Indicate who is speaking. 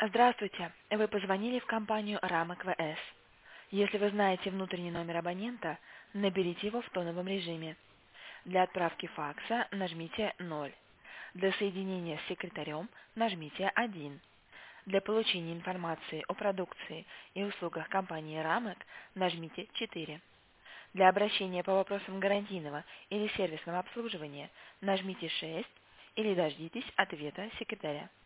Speaker 1: Здравствуйте. Вы позвонили в компанию Рамок ВС. Если вы знаете внутренний номер абонента, наберите его в тоновом режиме. Для отправки факса нажмите 0. Для соединения с секретарем нажмите 1. Для получения информации о продукции и услугах компании Рамок нажмите 4. Для обращения по вопросам гарантийного или сервисного обслуживания нажмите 6 или дождитесь ответа секретаря.